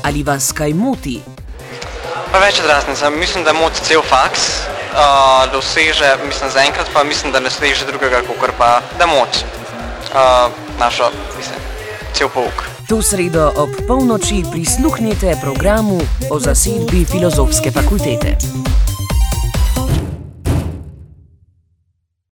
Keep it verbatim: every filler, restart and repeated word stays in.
Ali vas kaj moti? Pa več odraznic. Mislim, da moti cel faks, uh, doseže, mislim zaenkrat pa mislim, da ne doseže drugega, kakor pa da moti uh, našo, mislim, cel pouk. To sredo ob polnoči prisluhnite programu o zasedbi Filozofske fakultete.